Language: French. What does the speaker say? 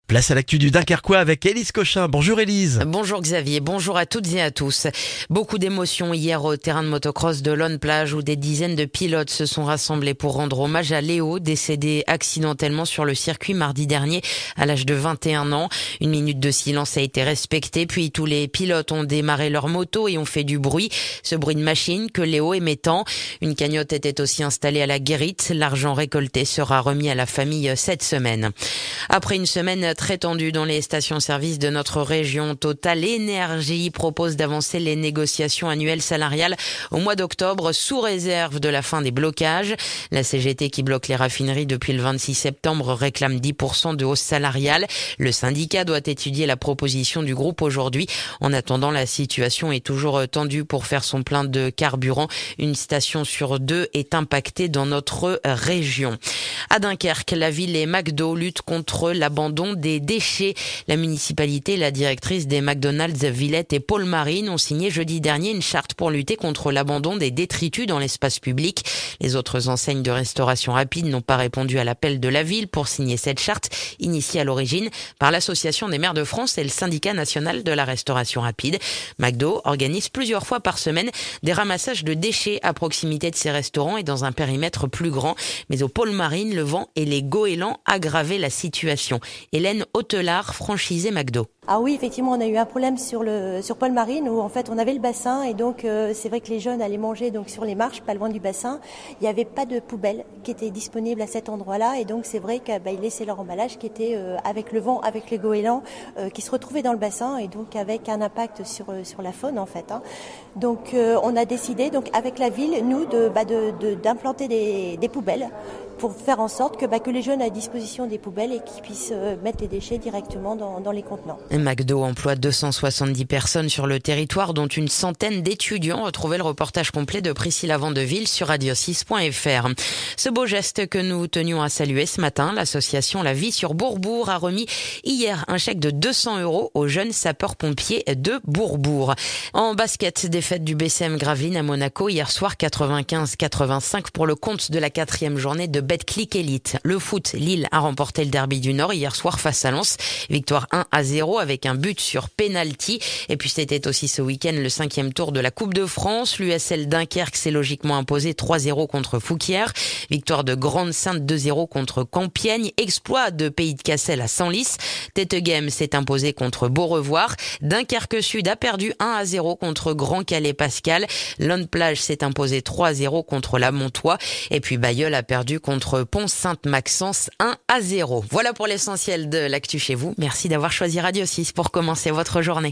Place à l'actu du Dunkerquois avec Élise Cochin. Bonjour Élise. Bonjour Xavier, bonjour à toutes et à tous. Beaucoup d'émotions hier au terrain de motocross de Lonne-Plage où des dizaines de pilotes se sont rassemblés pour rendre hommage à Léo, décédé accidentellement sur le circuit mardi dernier à l'âge de 21 ans. Une minute de silence a été respectée, puis tous les pilotes ont démarré leur moto et ont fait du bruit. Ce bruit de machine que Léo aimait tant. Une cagnotte était aussi installée à la guérite. L'argent récolté sera remis à la famille cette semaine. Après une semaine très tendue dans les stations-service de notre région, Total Énergie propose d'avancer les négociations annuelles salariales au mois d'octobre sous réserve de la fin des blocages. La CGT qui bloque les raffineries depuis le 26 septembre réclame 10% de hausse salariale. Le syndicat doit étudier la proposition du groupe aujourd'hui. En attendant, la situation est toujours tendue pour faire son plein de carburant. Une station sur deux est impactée dans notre région. À Dunkerque, la ville et McDo luttent contre l'abandon des déchets. La municipalité et la directrice des McDonald's Villette et Paul Marine ont signé jeudi dernier une charte pour lutter contre l'abandon des détritus dans l'espace public. Les autres enseignes de restauration rapide n'ont pas répondu à l'appel de la ville pour signer cette charte, initiée à l'origine par l'Association des maires de France et le Syndicat national de la restauration rapide. McDo organise plusieurs fois par semaine des ramassages de déchets à proximité de ses restaurants et dans un périmètre plus grand. Mais au Paul Marine, le vent et les goélands aggravaient la situation. Hélène Hautelard, franchisée McDo. Ah oui, effectivement, on a eu un problème sur Paul Marine où en fait on avait le bassin et donc c'est vrai que les jeunes allaient manger donc sur les marches, pas loin du bassin. Il n'y avait pas de poubelle qui était disponible à cet endroit-là et donc c'est vrai qu'ils laissaient leur emballage qui était avec le vent, avec les goélands qui se retrouvaient dans le bassin et donc avec un impact sur la faune en fait. Donc on a décidé donc avec la ville nous d'implanter des poubelles pour faire en sorte que les jeunes aient à disposition des poubelles et qu'ils puissent mettre les déchets directement dans les contenants. McDo emploie 270 personnes sur le territoire, dont une centaine d'étudiants. Retrouvez le reportage complet de Priscilla Vandeville sur radio6.fr. Ce beau geste que nous tenions à saluer ce matin, l'association La Vie sur Bourbourg a remis hier un chèque de 200 € aux jeunes sapeurs-pompiers de Bourbourg. En basket, défaite du BCM Gravelines à Monaco hier soir 95-85 pour le compte de la 4e journée de Betclic Elite. Le foot, Lille a remporté le derby du Nord hier soir face à Lens. Victoire 1-0 avec un but sur penalty. Et puis c'était aussi ce week-end le 5e tour de la Coupe de France. L'USL Dunkerque s'est logiquement imposé 3-0 contre Fouquier. Victoire de Grande-Sainte 2-0 contre Compiègne. Exploit de Pays de Cassel à Senlis. Teteghem s'est imposé contre Beaurevoir. Dunkerque Sud a perdu 1-0 contre Grand Calais Pascal. Lonne-Plage s'est imposé 3-0 contre la Montois. Et puis Bailleul a perdu contre Pont-Sainte-Maxence 1-0. Voilà pour l'essentiel de l'actu chez vous. Merci d'avoir choisi Radio 6 pour commencer votre journée.